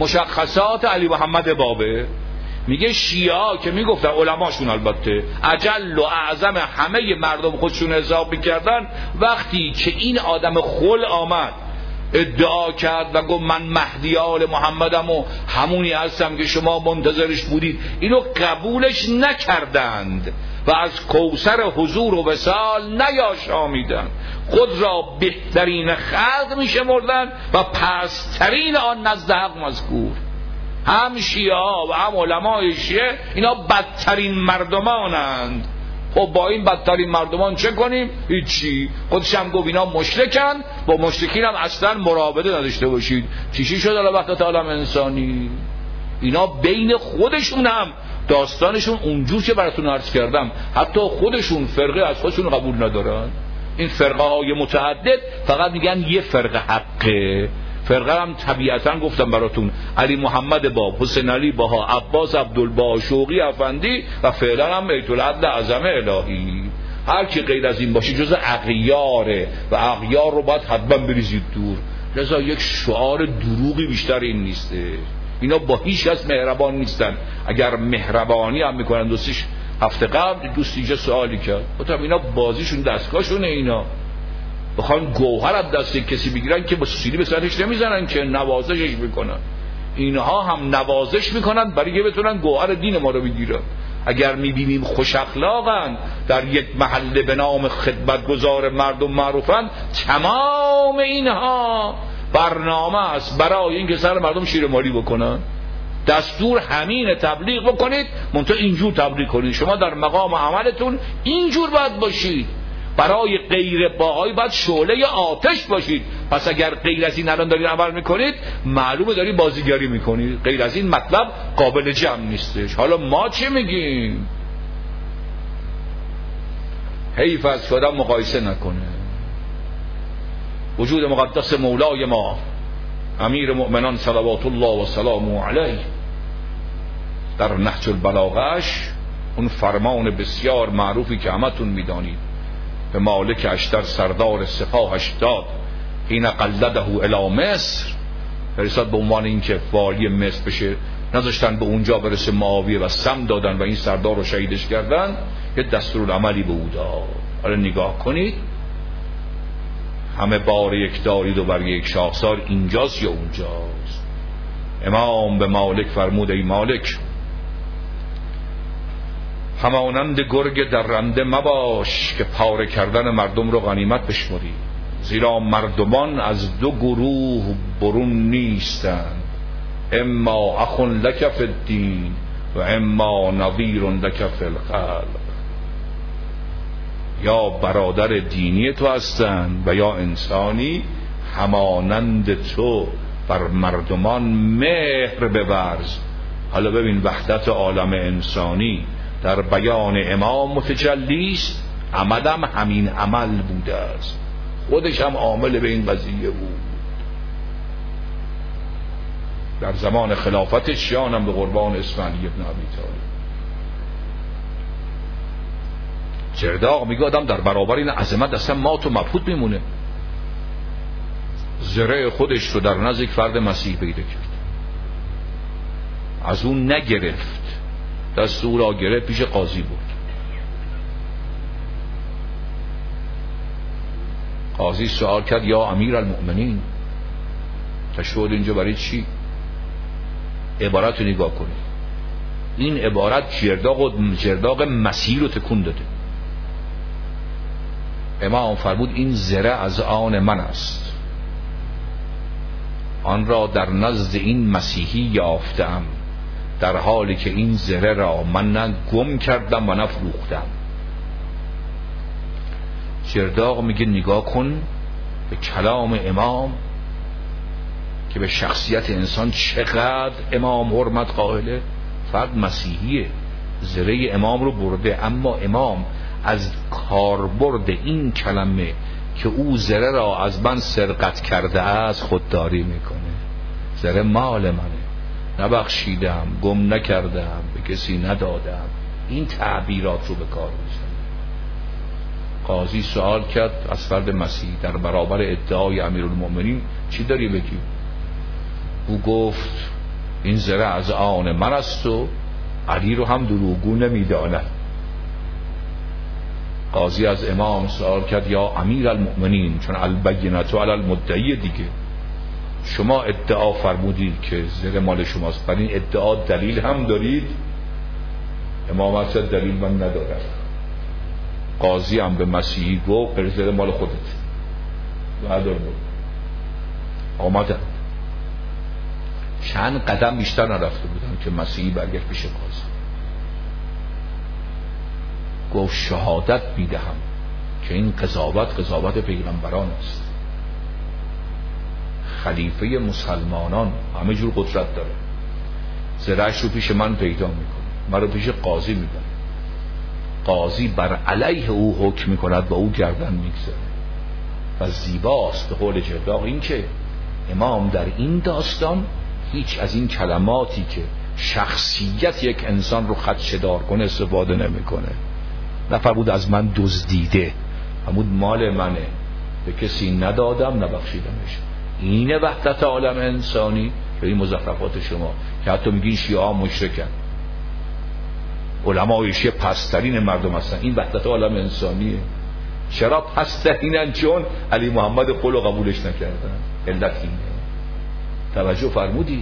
مشخصات علی محمد بابه. میگه شیعه که میگفتن علماشون البته اجل و اعظم همه مردم خودشون حساب میکردن، وقتی که این آدم خل آمد ادعا کرد و گفت من مهدی آل محمدم و همونی هستم که شما منتظرش بودید، اینو قبولش نکردند و از کوثر حضور و وصال نیاشامیدند. خود را بهترین خلق میشمردند و پسترین آن نزد حق مذکور. هم شیعه و هم علمای شیعه اینا بدترین مردمانند. خب با این بدترین مردمان چه کنیم؟ هیچی. خودش هم گفت اینا مشرکن، با مشرکین هم اصلا مرابطه نداشته باشید. چیشی شد الان وقت عالم انسانی؟ اینا بین خودشون هم داستانشون اونجور که براتون عرض کردم، حتی خودشون فرقه از خودشون قبول ندارن. این فرقه های متعدد فقط میگن یه فرقه حقه. فرقه هم طبیعتا گفتم براتون علی محمد باب، حسین علی بها، عباس عبدالبها، شوقی افندی و فعلا هم بیت العدل اعظم الهی. هر کی غیر از این باشه جز اغیاره و اغیار رو باید حتما بریزید دور. لذا یک شعار دروغی بیشتر این نیسته. اینا با هیچ کس مهربان نیستن. اگر مهربانی هم میکنن دوستیش هفته قبل دوستی اینجا سوالی کرد گفتم اینا بازیشون دستگاهشونه، اینا بخوان گوهر از دست کسی بگیرن که با سیلی به سرش نمیزنن که نوازشش میکنن. اینها هم نوازش میکنن برای که بتونن گوهر دین ما رو بگیرن. اگر میبینیم خوش اخلاقن، در یک محله به نام خدمتگزار مردم معروفن، تمام اینها برنامه است برای اینکه سر مردم شیر مالی بکنن. دستور همین تبلیغ بکنید، منتها اینجور تبلیغ کنید. شما در مقام عملتون اینجور باید باشید. برای غیر باهایی باید شعله آتش باشید. پس اگر غیر از این الان دارید عمل میکنید، معلومه دارید بازیگری میکنید. غیر از این مطلب قابل جمع نیستش. حالا ما چه میگیم؟ حیف از که آدم مقایسه نکنه. وجود مقدس مولای ما امیر مؤمنان صلوات الله و سلامه علیه در نهج البلاغه‌اش اون فرمان بسیار معروفی که همتون میدانید به مالک اشتر سردار سپاهش داد حین قلده الی مصر، فرستاد به عنوان اینکه والی مصر بشه، نذاشتن به اونجا برسه معاویه و سم دادن و این سردار رو شهیدش کردن. یه دستورالعملی به او داد. حالا نگاه کنید، همه بار یک دارید و بر یک شاخسار اینجاست یا اونجاست. امام به مالک فرمود ای مالک، همانند گرگ درنده مباش که پاره کردن مردم رو غنیمت بشمری، زیرا مردمان از دو گروه برون نیستند، اما اخون لک فی الدین و اما نظیر لک فی الخلق. یا برادر دینی تو هستند و یا انسانی همانند تو بر مردمان مهر بورز. حالا ببین وحدت عالم انسانی در بیان امام متجلی است. عملم همین عمل بوده است، خودش هم عامل به این قضیه بود. در زمان خلافتش جانم به قربان اسماعیل ابن ابی طالب. چرداغ میگه آدم در برابر این عظمت اصلا مات و مبهوت میمونه. زره خودش رو در نزد یک فرد مسیح پیدا کرد، از اون نگرفت، دست او را گرفت پیش قاضی بود. قاضی سوال کرد یا امیر المؤمنین تشهد اینجا برای چی؟ عبارت رو نگاه کنید. این عبارت جرداغ و جرداغ مسیح رو تکون داده. امام فرمود این زره از آن من است، آن را در نزد این مسیحی یافتم، در حالی که این زره را من نه گم کردم و نه فروختم. جرداغ میگه نگاه کن به کلام امام که به شخصیت انسان چقدر امام حرمت قائله. فرد مسیحیه، زره امام رو برده، اما امام از کاربرد این کلمه که او زره را از من سرقت کرده است خودداری میکنه. زره مال منه، نبخشیدم، گم نکردم، به کسی ندادم. این تعبیرات رو به کار می‌برد. قاضی سوال کرد از فرد مسیحی در برابر ادعای امیرالمومنین چی داری بگی؟ او گفت این زره از آن من است و علی رو هم دروغگو نمی‌داند. قاضی از امام سوال کرد یا امیرالمومنین، چون البینة علی المدعی دیگه، شما ادعا فرمودید که زره مال شماست، برای این ادعا دلیل هم دارید؟ امام اصلا دلیل من ندارد. قاضی هم به مسیحی گفت پر زره مال خودت. بعد آمدن چند قدم بیشتر نرفته بودن که مسیحی برگشت پیش قاضی، گفت شهادت میدهم که این قضاوت قضاوت پیغمبران است. خلیفه مسلمانان همه جور قدرت داره، زرهش رو پیش من پیدا میکنه، من رو پیش قاضی میبره، قاضی بر علیه او حکم میکند و او گردن میگذاره. و زیباست به قول جبراق این که امام در این داستان هیچ از این کلماتی که شخصیت یک انسان رو خدشه‌دار کنه استفاده نمیکنه. نفرمود از من دزدیده، فرمود مال منه، به کسی ندادم، نبخشیدمش. اینه وحدت عالم انسانی که این مزخرفات شما که حتی میگین شیعه مشرکن، علمای شیعه پسترین مردم هستن، این وحدت عالم انسانیه. چرا پسترینن؟ چون علی محمد قول قبولش نکردن. علت اینه. توجه فرمودید؟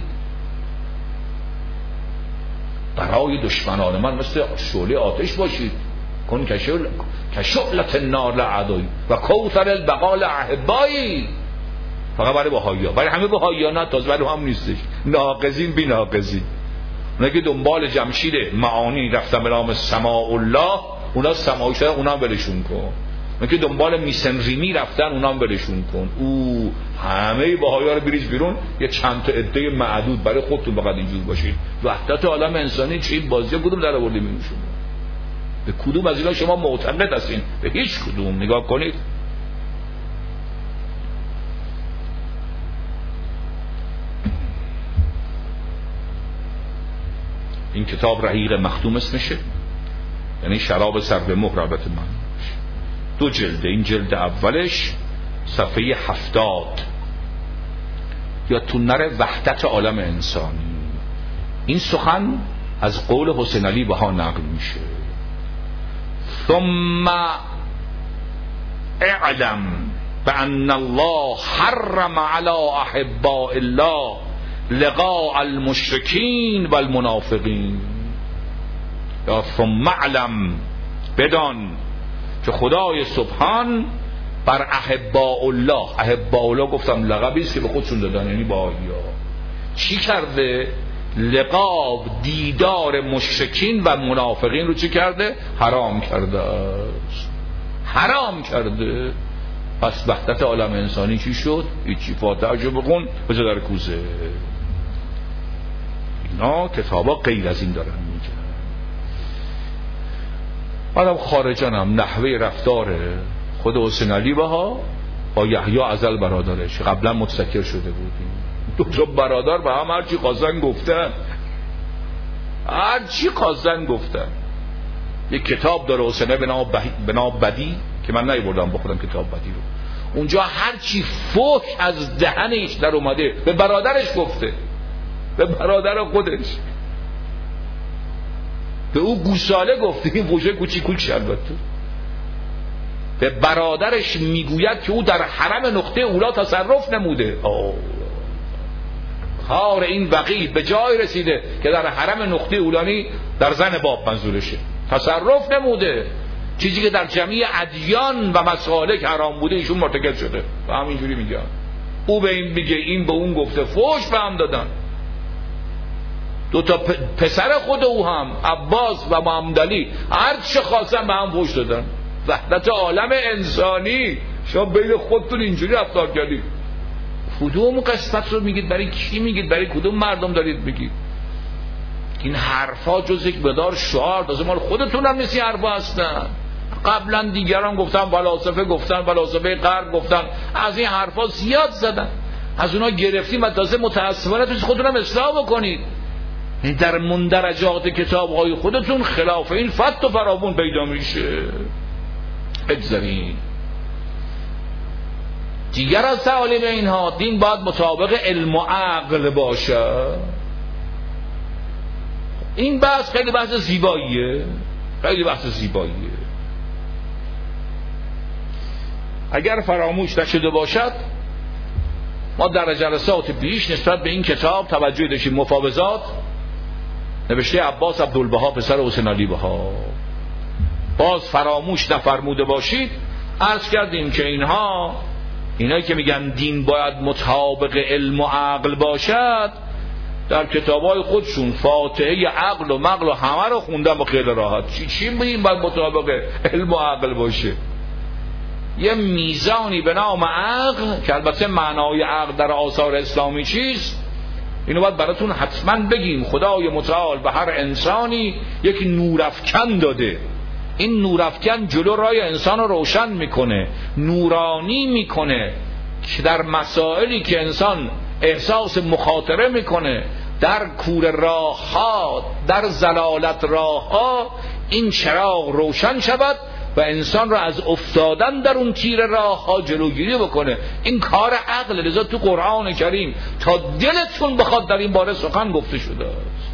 برای دشمنان من مثل شعله آتش باشید، کن کشعلت النار لعدوی و کوثر البقال احبایی. فقط برای بهائی‌ها، برای همه بهائی‌ها نه، تازه برای هم نیستش. ناقضین بی ناقضین، اونا که دنبال جمشید معانی رفتن به نام سماع الله، اونا سماعی شدن، اونا هم برشون کن. اونا که دنبال میسن ریمی رفتن، اونا هم برشون کن. او همه بهائی‌ها رو بریز بیرون، یه چند تا عده معدود برای خودتون فقط اینجور باشید. وحدت عالم انسانی چه بازی کدوم در آوردید میون شما؟ به کدوم از اینا شما معتقد هستین؟ به هیچ کدوم. نگاه کنید. این کتاب رحیق مختوم اسمشه، یعنی شراب سر به مهر. البته من دو جلده، این جلد اولش صفحه هفتاد یا تو نر وحدت عالم انسانی. این سخن از قول حسین علی بها نقل میشه. ثم اعلم بان الله حرم علی احباء الله لقاء المشرکین و المنافقین. یا ثم اعلم، بدان که خدای سبحان بر احباء الله، احباء الله گفتم لقبی است که به خودشون دادن، یعنی بهائی‌ها، چی کرده؟ لقا، دیدار مشرکین و منافقین رو چی کرده؟ حرام کرده است. حرام کرده. پس وحدت عالم انسانی چی شد؟ هیچی. فاتحه جو بخون بذار در کوزه. اینا کتابا غیر از این دارن میگن. منم خارجانم، نحوه رفتار خود حسین علی بها با یحیی ازل برادرش قبلا متذکر شده بودیم. دو تا برادر به هم هرچی خواستن گفتن، هرچی خواستن گفتن. یک کتاب داره حسین به نام بدی که من نیاوردم بخونم کتاب بدی رو. اونجا هرچی فحش از دهنش در اومده به برادرش گفته، به برادر خودش، به او گوساله گفته. این گوشه کوچیکوچ البته به برادرش میگوید که او در حرم نقطه اولا تصرف نموده. آه. خار این وقی به جای رسیده که در حرم نقطه اولانی در زن باب منظورشه تصرف نموده. چیزی که در جمعی ادیان و مسالک حرام بوده ایشون مرتکب شده. و همینجوری میگن او به این میگه، این به اون گفته، فحش به هم دادن. دو تا پسر خود او هم عباس و محمد علی هر چه خواستن به هم فحش دادن. وحدت عالم انسانی. شما بین خودتون اینجوری رفتار کردید، کدوم قسمت رو میگید؟ برای کی میگید؟ برای کدوم مردم دارید میگید؟ این حرفا جز یک مقدار شعار، تازه مال خودتون هم نیست حرفا هستن. قبلا دیگران گفتن، فلاسفه گفتن، فلاسفه غرب گفتن، از این حرفا زیاد زدن، از اونها گرفتیم و تازه متاسفانه توش خودتون هم اصلاح بکنید. در مندرجات کتاب‌های خودتون خلاف این فت و فراوون پیدا میشه. بگذارین دیگر از تعالیم اینها، دین باید مطابق علم و عقل باشه. این بحث خیلی بحث زیباییه، خیلی بحث زیباییه. اگر فراموش نشده باشد، ما در جلسات پیش نسبت به این کتاب توجه داشتیم. مفاوضات نوشته عباس عبدالبها پسر حسین علی بها. باز فراموش نفرموده باشید عرض کردیم که اینها اینایی که میگن دین باید مطابق علم و عقل باشد، در کتابای خودشون فاتحه عقل و مقل و همه رو خوندن با خیلی راحت. چی چی میگیم باید مطابق علم و عقل باشه؟ یه میزانی به نام عقل که البته معنای عقل در آثار اسلامی چیست، اینو باید براتون حتما بگیم. خدای متعال به هر انسانی یک نورافکن داده. این نورافکن جلو رای انسان رو روشن میکنه، نورانی میکنه که در مسائلی که انسان احساس مخاطره میکنه، در کور راه ها، در زلالت راه ها، این چراغ روشن شود و انسان را از افتادن در اون تیر راه ها جلوگیری بکنه. این کار عقل. لذا تو قرآن کریم تا دلتون بخواد در این باره سخن گفته شده است.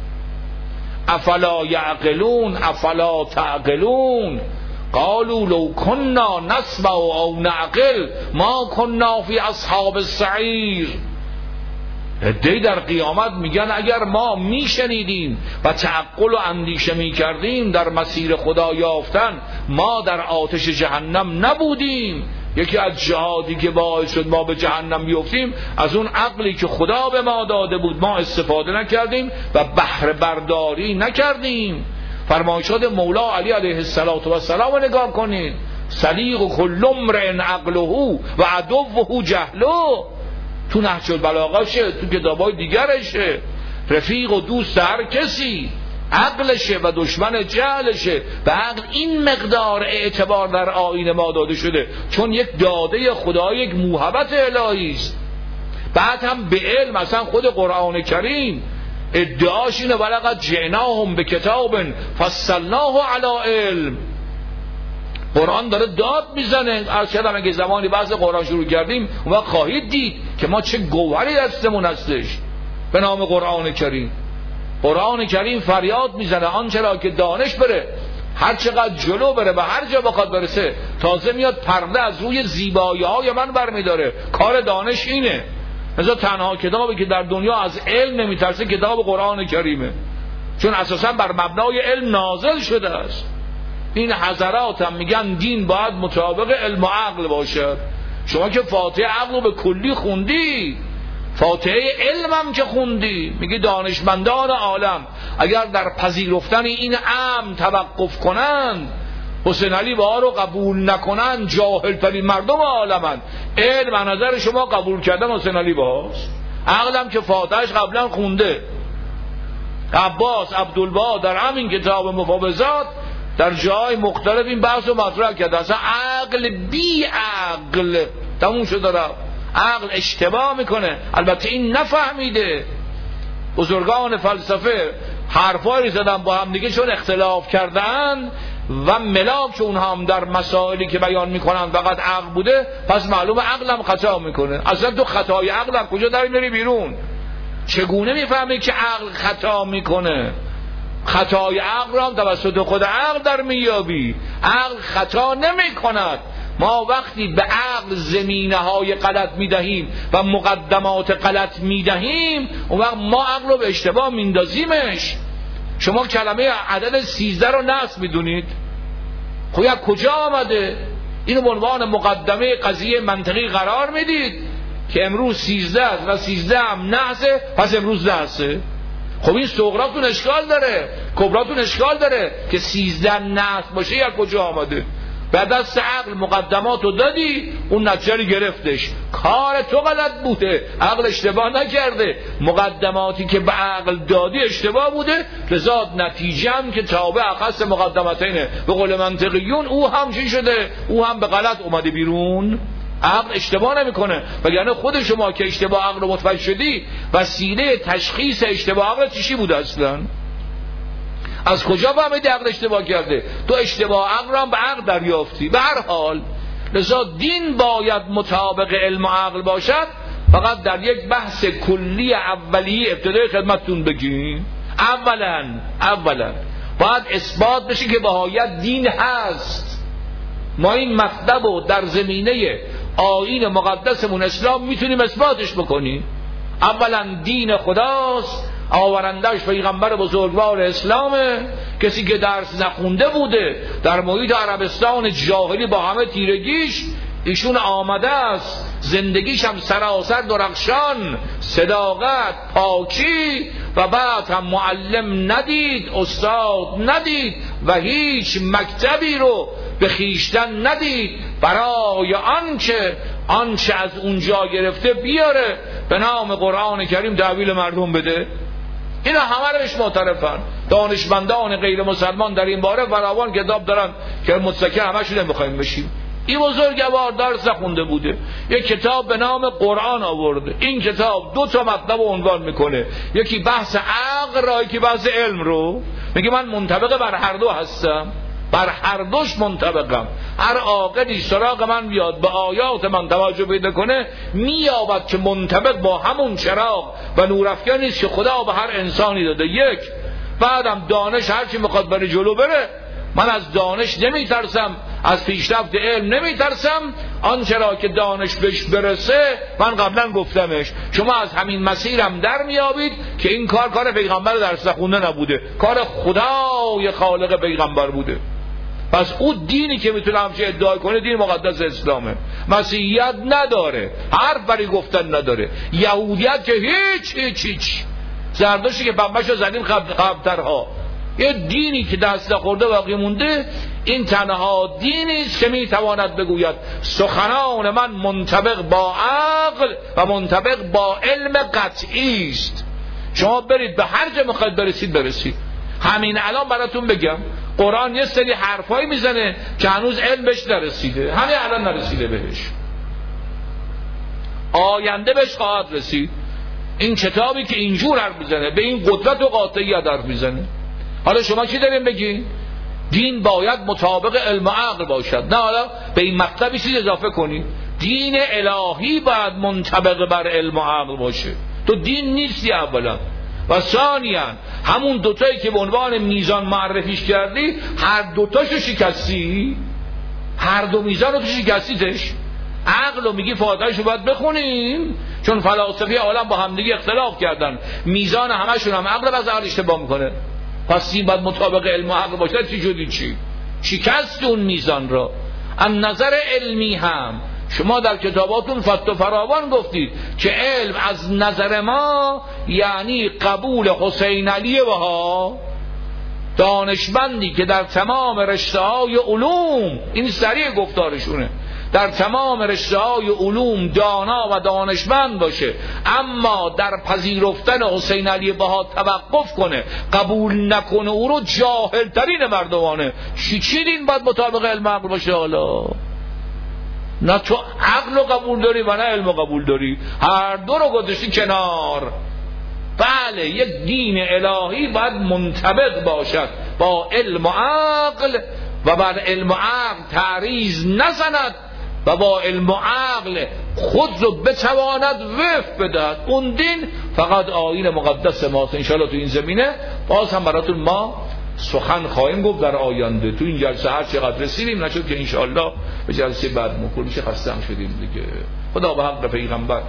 افلا یعقلون افلا تعقلون قالوا لو كنا نسمع او نعقل ما كنا فی اصحاب السعیر. عده‌ای در قیامت میگن اگر ما میشنیدیم و تعقل و اندیشه میکردیم در مسیر خدا یافتن، ما در آتش جهنم نبودیم. یکی از جهادی که باعث شد ما به جهنم بیفتیم، از اون عقلی که خدا به ما داده بود ما استفاده نکردیم و بهره برداری نکردیم. فرمایشات مولا علی علیه السلام رو نگاه کنید. صدیق کل امرئ عقله و عدوه جهله. تو نهج البلاغه‌شه، تو کتابای دیگرشه. رفیق و دوست هر کسی عقلشه و دشمن جهلشه. به عقل این مقدار اعتبار در آیین ما داده شده، چون یک داده خدا، یک موهبت الهی است. بعد هم به علم، مثلا خود قرآن کریم ادعاش اینه ولقد جئناهم بکتاب فصلناه علی علم. قرآن داره داد میزنه. عرض کردم اگه زمانی بحث قرآن شروع کردیم اون وقت خواهید دید که ما چه گوهری دستمون هستش به نام قرآن کریم. قرآن کریم فریاد میزنه آنچه را که دانش بره، هر چقدر جلو بره و هر جا بخواد برسه، تازه میاد پرده از روی زیبایی های من برمیداره. کار دانش اینه. مثلا تنها کتابی که در دنیا از علم نمیترسه کتاب قرآن کریمه، چون اساسا بر مبنای علم نازل شده است. این حضرات هم میگن دین باید مطابق علم و عقل باشه. شما که فاتحه عقل رو به کلی خوندی، فاتحه علم هم که خوندی، میگی دانشمندان عالم اگر در پذیرفتن این امر توقف کنند، حسین علی بها رو قبول نکنند، جاهل ترین مردم عالمند. علم از نظر شما قبول کردن حسین علی بهاست، عقل هم که فاتحهش قبلا خونده. عباس عبدالبها در همین کتاب مفاوضات در جای مختلف این بحث رو مطرح کرده. اصلا عقل بی عقل تموم شده رفت. عقل اشتباه میکنه. البته این نفهمیده. بزرگان فلسفه حرفایی زدن با هم دیگه، چون اختلاف کردن و ملاک اونها هم در مسائلی که بیان میکنن فقط عقل بوده، پس معلوم عقل هم خطا میکنه. اصلا تو خطای عقل هم کجا داری میری بیرون؟ چگونه میفهمی که عقل خطا میکنه؟ خطای عقل را هم توسط خود عقل در میابی. عقل خطا نمی کند. ما وقتی به عقل زمینه های غلط میدهیم و مقدمات غلط میدهیم، اون وقت ما عقل رو به اشتباه میندازیمش. شما کلمه عدد سیزده رو نقص میدونید، خب از کجا آمده؟ اینو به عنوان مقدمه قضیه منطقی قرار میدید که امروز سیزده است و سیزده هم نحسه، پس امروز نحسه. خب این صغراتون اشکال داره، کبراتون اشکال داره که سیزده نحس باشه. یا کجا آمده؟ به دست عقل مقدمات رو دادی، اون نتیجه رو گرفتش. کار تو غلط بوده، عقل اشتباه نکرده، مقدماتی که به عقل دادی اشتباه بوده، لذا نتیجه هم که تابع اخص مقدمتینه. به قول منطقیون او هم چی شده؟ او هم به غلط اومده بیرون. عقل اشتباه نمیکنه، وگرنه خود شما که اشتباه عقل رو متوجه شدی، وسیله تشخیص اشتباه عقل چی بوده اصلا؟ از کجا فهمیدی عقل اشتباه کرده؟ تو اشتباه عقل رو هم به عقل دریافتی. به هر حال لذا دین باید مطابق علم و عقل باشد. فقط در یک بحث کلی اولیه ابتدای خدمتتون بگیم، اولا اولا باید اثبات بشه که بهایت دین هست. ما این مطلب رو در زمینه آیین مقدسمون اسلام میتونیم اثباتش بکنیم. اولا دین خداست، آورندش پیغمبر بزرگوار اسلامه. کسی که درس نخونده بوده در محیط عربستان جاهلی با همه تیرگیش، ایشون آمده است، زندگیش هم سراسر درخشان، صداقت، پاکی، و بعد هم معلم ندید، استاد ندید و هیچ مکتبی رو به خویشتن ندید برای آنچه آنچه از اونجا گرفته بیاره به نام قرآن کریم تحویل مردم بده. اینا همه روش معترفن. دانشمندان غیر مسلمان در این باره فراوان کتاب دارن که متکی همشون نمیخوایم بشیم. این بزرگوار درس خونده بوده، یک کتاب به نام قرآن آورده. این کتاب دو تا مطلب عنوان میکنه، یکی بحث عقل را، یکی بحث علم رو. میگه من منطبق بر هر دو هستم، بر هر دوش منطبقم. هر عاقلی سراغ من بیاد به آیات من توجه پیدا کنه، مییابد که منطبق با همون چراغ و نورافکن نیست که خدا به هر انسانی داده. یک، بعدم دانش هرچی میخواد بره جلو بره. من از دانش نمیترسم، از پیشرفت علم نمیترسم. آنچه را که دانش بهش برسه من قبلا گفتمش، شما از همین مسیرم در میابید که این کار کار پیغمبر درس خونده نبوده، کار خدای خالق پیغمبر بوده. پس او دینی که میتونه همچه ادعا کنه دین مقدس اسلامه. مسیحیت نداره، حرف بری گفتن نداره. یهودیت که هیچ هیچ هیچ. زردشتی که بمبشو زدیم قبلترها. یه دینی که دست نخورده باقی مونده، این تنها دینی است که میتواند بگوید سخنان من منطبق با عقل و منطبق با علم قطعی است. شما برید به هر جا میخواید برسید برسید. همین الان براتون بگم قرآن یه سری حرفایی میزنه که هنوز علم بهش نرسیده، همین الان نرسیده بهش، آینده بهش خواهد رسید. این کتابی که اینجور حرف میزنه به این قدرت و قاطعیت حرف میزنه. حالا شما چی دارین بگین؟ دین باید مطابق علم و عقل باشد. نه حالا به این مطلبی چیز اضافه کنی، دین الهی باید منطبق بر علم و عقل باشه. تو دین نیستی اولا، و ثانیا همون دوتایی که به عنوان میزان معرفیش کردی هر دوتاشو شکستی، هر دو میزان رو تو شکستیش. عقل رو میگی فاتحه‌شو باید بخونیم چون فلاسفه عالم با همدیگه اختلاف کردن، میزان همشون هم عقل باز عقل اشتباه میکنه. پس این باید مطابق علم و عقل باشه. چی شدی؟ چی شکست اون میزان رو. از نظر علمی هم شما در کتاباتون فتح فراوان گفتید که علم از نظر ما یعنی قبول حسین علی بها، دانشمندی که در تمام رشته‌های علوم، این سریع گفتارشونه، در تمام رشته‌های علوم دانا و دانشمند باشه، اما در پذیرفتن حسین علی بها توقف کنه، قبول نکنه، او رو جاهل ترین مردمانه. چی چی دین باید مطابق علم عقل باشه؟ حالا نه تو عقل رو قبول داری و نه علم رو قبول داری، هر دو رو گذاشتی کنار. بله، یک دین الهی باید منطبق باشد با علم و عقل و بر علم و عقل تعریض نزند و با علم و عقل خود رو بتواند وفق بدهد. اون دین فقط آیین مقدس ماست. انشاءالله تو این زمینه باز هم براتون ما سخن خواهیم گفت در آینده. تو این جلسه هر چقدر رسیدیم نشد که انشاءالله به جلسه بعد مکرمش خسته هم شدیم دیگه. خدا به حق پیغمبر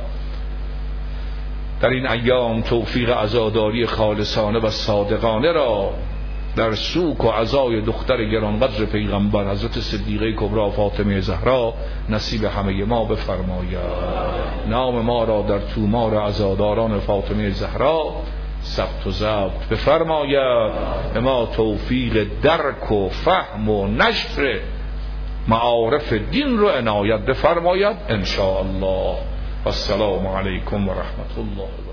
در این ایام توفیق عزاداری خالصانه و صادقانه را در سوک و عزای دختر گرانقدر پیغمبر حضرت صدیقه کبری فاطمه زهرا نصیب همه ما بفرماید. نام ما را در تومار عزاداران فاطمه زهرا ثبت و ضبط بفرماید. به ما توفیق درک و فهم و نشر معارف دین رو عنایت بفرماید ان شاء الله. السلام علیکم و رحمت الله.